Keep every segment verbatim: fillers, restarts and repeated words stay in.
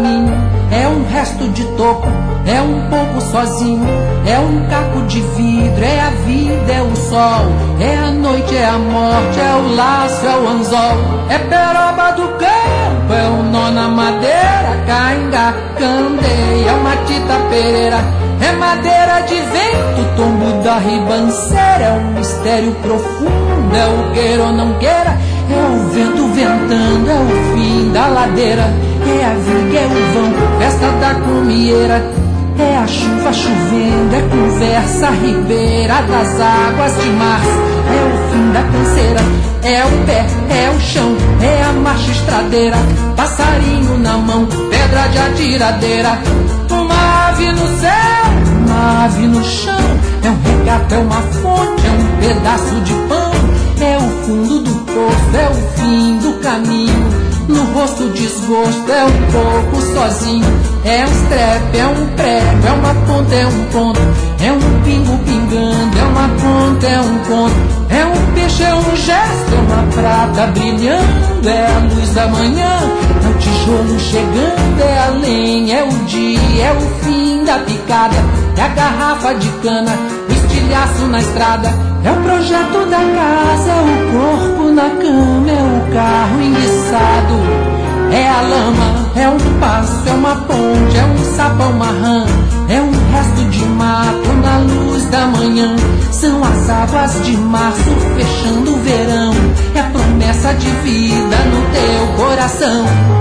caminho, é um resto de toco, é um pouco sozinho, é um caco de vidro, é a vida, é o sol, é a noite, é a morte, é o laço, é o anzol, é peroba do campo, é o nó na madeira, cainga, candeia, é uma tita pereira, é madeira de vento, tombo da ribanceira, é um mistério profundo, é o queira ou não queira, é o vento ventando, é o fim da ladeira, é a viga, é o vão, festa da comieira, é a chuva chovendo, é conversa ribeira das águas de março, é o fim da canseira, é o pé, é o chão, é a marcha estradeira, passarinho na mão, pedra de atiradeira, uma ave no céu, uma ave no chão, é um regato, é uma fonte, é um pedaço de pão, é o fundo do poço, é o fim do caminho, no rosto desgosto, é um pouco sozinho, é um estrepe, é um prego, é uma ponta, é um ponto, é um pingo pingando, é uma ponta, é um conto, é um peixe, é um gesto, é uma prata brilhando, é a luz da manhã, é o tijolo chegando, é a lenha, é o dia, é o fim da picada, é a garrafa de cana, o estilhaço na estrada, é o projeto da casa, é o corpo na cama, é o carro enguiçado, é a lama, é um passo, é uma ponte, é um sapo, é uma rã, é um resto de mato na luz da manhã, são as águas de março fechando o verão, é a promessa de vida no teu coração.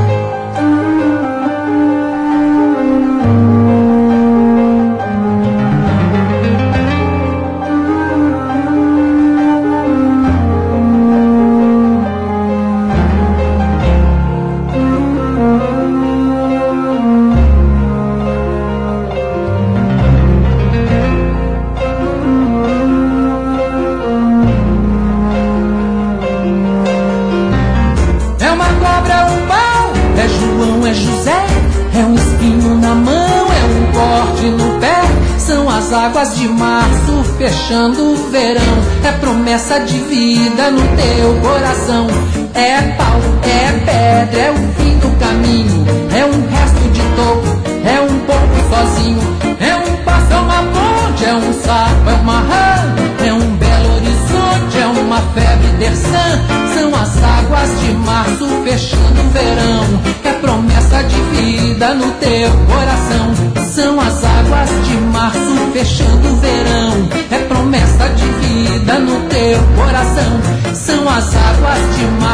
Águas de março fechando o verão, é promessa de vida no teu coração, é pau, é pedra, é o fim do caminho, é um resto de toco, é um pouco sozinho, é um passo, é uma ponte, é um sapo, é uma rã, é um belo horizonte, é uma febre terçã, são as águas de março fechando o verão, é promessa de vida no teu coração, são as águas de março fechando o verão, é promessa de vida no teu coração, são as águas de março